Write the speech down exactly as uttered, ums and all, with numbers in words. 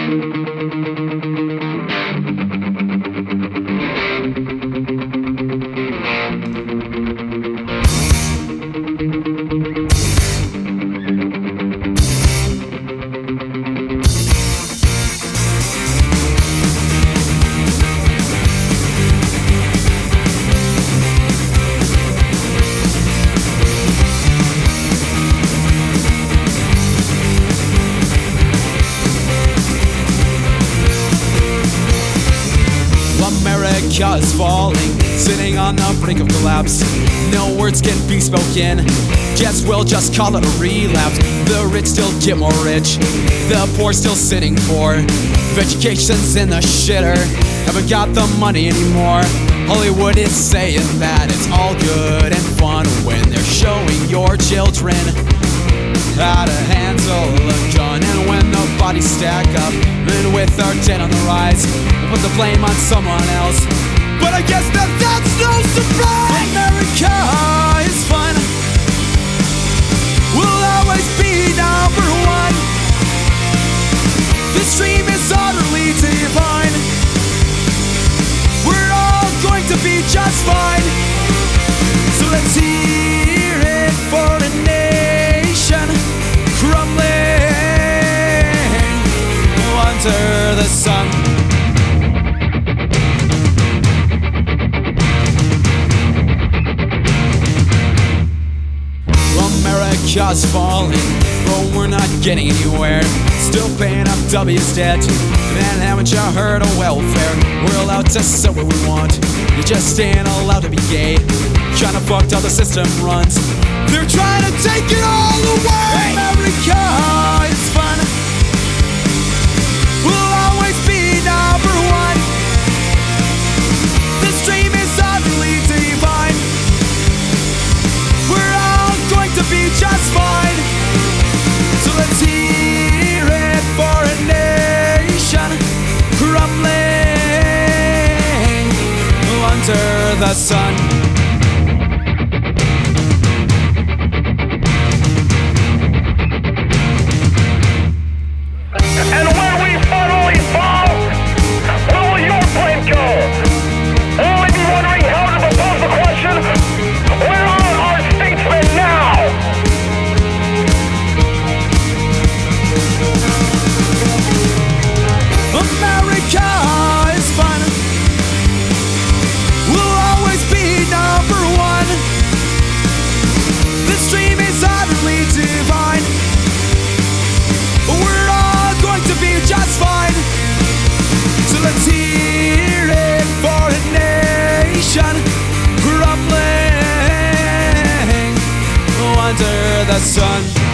America is falling, sitting on the brink of collapse. No words can be spoken, guess we'll just call it a relapse. The rich still get more rich, the poor still sitting poor. Education's in the shitter, haven't got the money anymore. Hollywood is saying that it's all good and fun when they're showing your children how to handle a gun. And when the bodies stack up, and with our debt on the rise, we'll put the blame on someone else. But I guess that that's no surprise. America is fun, we'll always be number one. This dream is utterly divine, we're all going to be just fine. So let's hear it for a nation crumbling under the sun. America's falling, but we're not getting anywhere. Still paying up W's debt, and haven't you heard of welfare? We're allowed to say what we want, you just ain't allowed to be gay. Kinda fucked how the system runs, they're trying to take it all away. America is fun, we'll always be number one. This dream is utterly divine, we're all going to be just fine. So let's hear it for a nation crumbling under the sun. And when we finally fall, where will your plane go? You may be wondering how to propose the question, where are our statesmen now? America is fun, we'll always be number one. This dream is utterly divine, we're all going to be just fine. So let's hear it for a nation crumbling under the sun.